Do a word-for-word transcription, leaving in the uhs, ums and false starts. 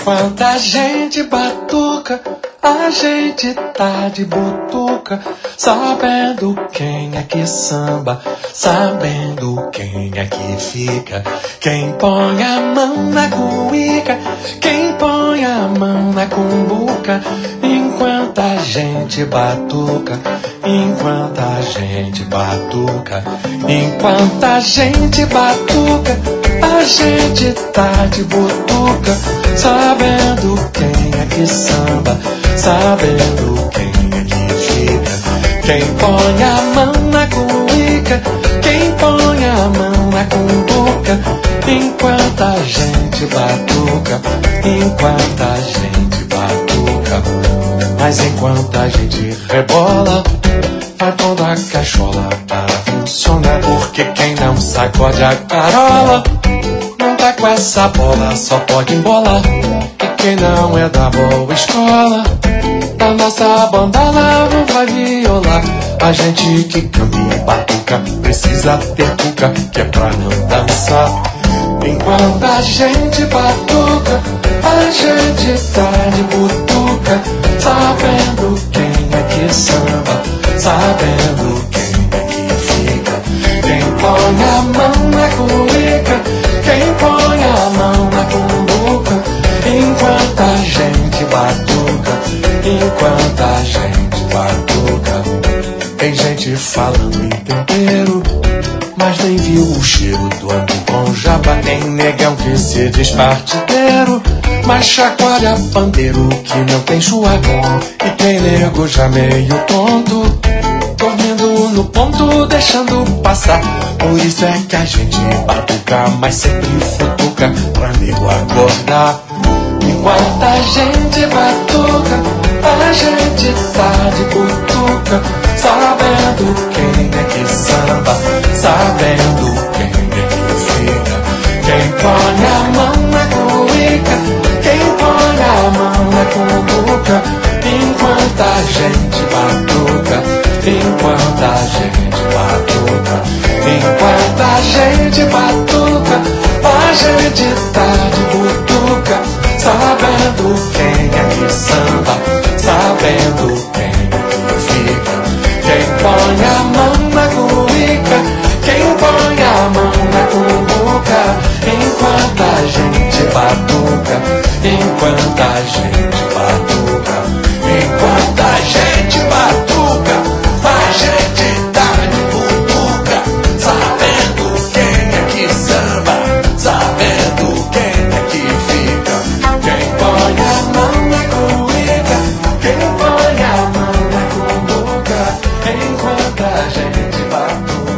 Enquanto a gente batuca, a gente tá de butuca, sabendo quem é que samba, sabendo quem é que fica. Quem põe a mão na cuíca, quem põe a mão na cumbuca. Enquanto a gente batuca, enquanto a gente batuca, enquanto a gente batuca, a gente tá de butuca, sabendo quem é que samba, sabendo quem é que fica. Quem põe a mão na cuíca, quem põe a mão na cumbuca. Enquanto a gente batuca, enquanto a gente batuca. Mas enquanto a gente rebola, vai pondo a cachola para funcionar. Porque quem não sacode a carola não tá com essa bola, só pode embolar. E quem não é da boa escola, da nossa bandala não vai violar. A gente que canta e batuca precisa ter cuca, que é pra não dançar. Enquanto a gente batuca, a gente tá de butuca, sabendo quem é que samba, sabendo quem é que fica. Quem põe a mão na cuíca, quem põe a mão na cumbuca. Enquanto a gente batuca, enquanto a gente batuca. Tem gente falando em tempero, mas nem viu o cheiro do ano com jaba. Nem negão que se diz partideiro, mas chacoalha pandeiro que não tem chuagão. E tem nego já meio tonto, dormindo no ponto, deixando passar. Por isso é que a gente batuca, mas sempre futuca pra nego acordar. Enquanto a gente batuca, a gente tá de butuca, sabendo quem é que samba, sabendo quem é que fica. Quem põe a mão na cuíca, quem põe a mão na cumbuca. Enquanto a gente batuca, enquanto a gente batuca, enquanto a gente batuca, a gente tá de butuca, sabendo quem é que samba, sabendo quem é que fica. Quem põe a mão na cuíca, quem põe a mão na cumbuca. Enquanto a gente batuca, enquanto a gente batuca, enquanto a gente batuca, a gente tá de butuca, sabendo quem é que samba, sabendo quem é que fica. Quem põe a mão na cuíca, quem põe a mão na cumbuca. Enquanto a gente batuca.